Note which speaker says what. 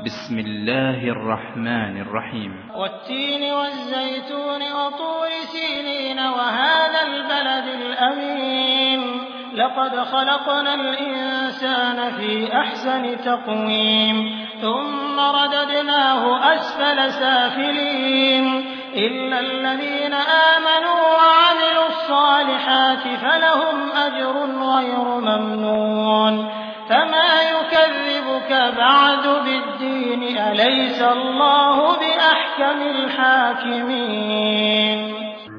Speaker 1: بسم الله الرحمن الرحيم
Speaker 2: والتين والزيتون وطور سينين وهذا البلد الأمين لقد خلقنا الإنسان في أحسن تقويم ثم رددناه أسفل سافلين إلا الذين آمنوا وعملوا الصالحات فلهم أجر غير ممنون فما يكذبك بعد بالدين أليس الله بأحكم الحاكمين